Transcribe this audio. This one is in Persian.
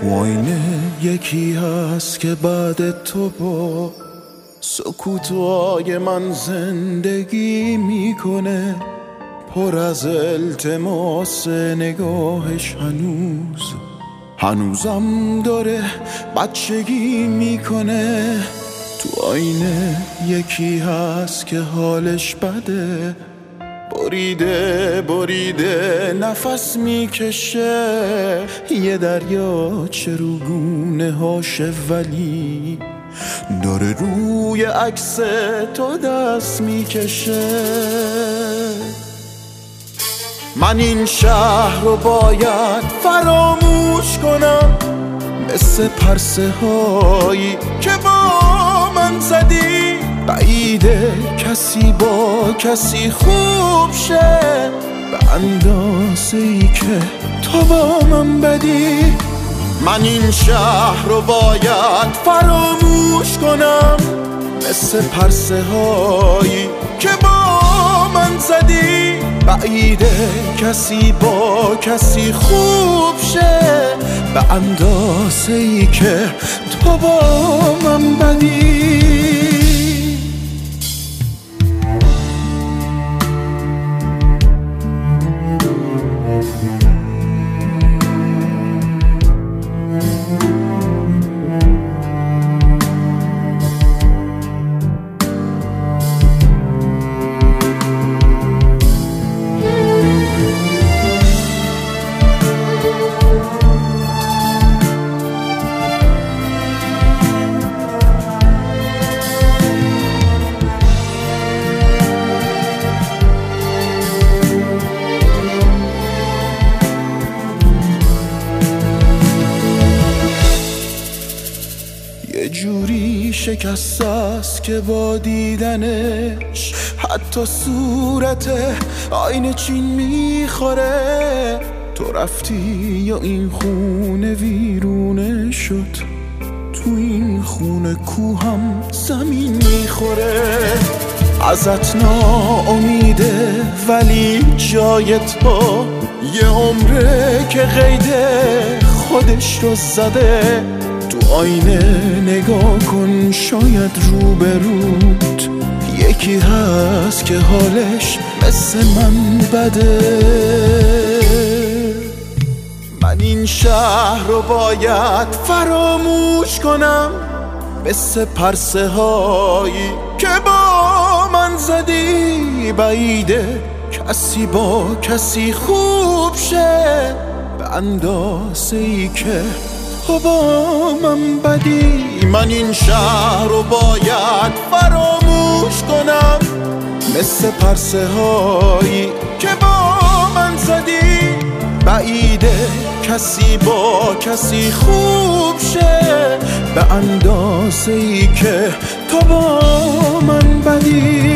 آینه یکی هست که بعد تو با سکوتای من زندگی میکنه، پر از التماس نگاهش هنوزم داره بچگی میکنه. تو آینه یکی هست که حالش بده، بریده نفس میکشه، یه دریاچه رو گونه هاشه ولی داره روی عکس تو دست میکشه. من این شهر رو باید فراموش کنم، مثل پرسه هایی که با من زدی، بعیده کسی با کسی خوب شه به اندازه ای که تو با من بدی. من این شهر رو باید فراموش کنم، مثل پرسه هایی که با من زدی، بعیده کسی با کسی خوب شه به اندازه ای که تو با من بدی. یه جوری شکست است که با دیدنش حتی صورت آینه چین میخوره. تو رفتی یا این خونه ویرونه شد، تو این خونه کوهم زمین میخوره. ازت ناامیده ولی جای تو یه عمره که قیده خودش رو زده. تو آینه نگاه کن، شاید روبروت یکی هست که حالش مثل من بده. من این شهر رو باید فراموش کنم، مثل پرسه هایی که با من زدی، بعیده کسی با کسی خوب شه به اندازه ای که تو با من بدی. من این شهر رو باید فراموش کنم، مثل پرسه هایی که با من زدی، بعیده کسی با کسی خوب شه به اندازه ای که تو با من بدی.